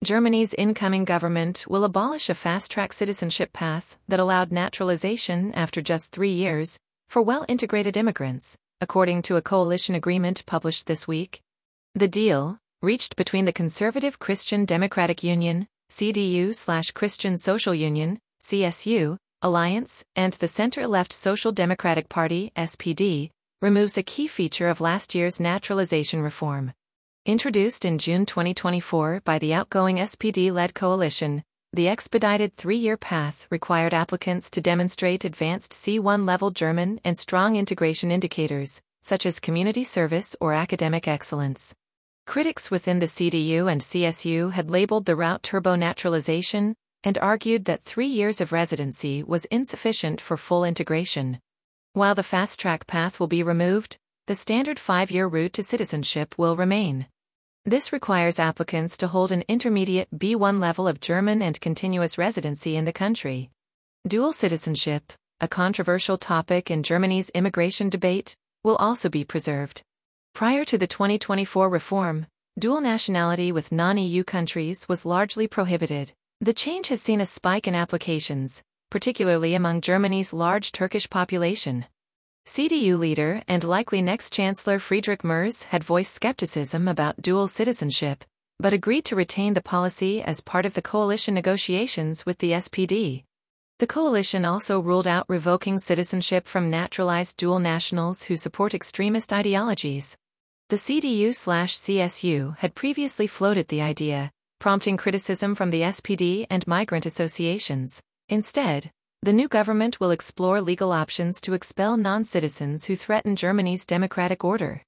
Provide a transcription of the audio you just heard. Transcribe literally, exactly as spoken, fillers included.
Germany's incoming government will abolish a fast-track citizenship path that allowed naturalization after just three years for well-integrated immigrants, according to a coalition agreement published this week. The deal, reached between the Conservative Christian Democratic Union, C D U slash Christian Social Union, C S U, Alliance, and the center-left Social Democratic Party, S P D, removes a key feature of last year's naturalization reform. Introduced in June twenty twenty-four by the outgoing S P D-led coalition, the expedited three-year path required applicants to demonstrate advanced C one level German and strong integration indicators, such as community service or academic excellence. Critics within the C D U and C S U had labeled the route turbo naturalization and argued that three years of residency was insufficient for full integration. While the fast-track path will be removed, the standard five-year route to citizenship will remain. This requires applicants to hold an intermediate B one level of German and continuous residency in the country. Dual citizenship, a controversial topic in Germany's immigration debate, will also be preserved. Prior to the twenty twenty-four reform, dual nationality with non-E U countries was largely prohibited. The change has seen a spike in applications, particularly among Germany's large Turkish population. C D U leader and likely next Chancellor Friedrich Merz had voiced skepticism about dual citizenship, but agreed to retain the policy as part of the coalition negotiations with the S P D. The coalition also ruled out revoking citizenship from naturalized dual nationals who support extremist ideologies. The C D U slash C S U had previously floated the idea, prompting criticism from the S P D and migrant associations. Instead, the new government will explore legal options to expel non-citizens who threaten Germany's democratic order.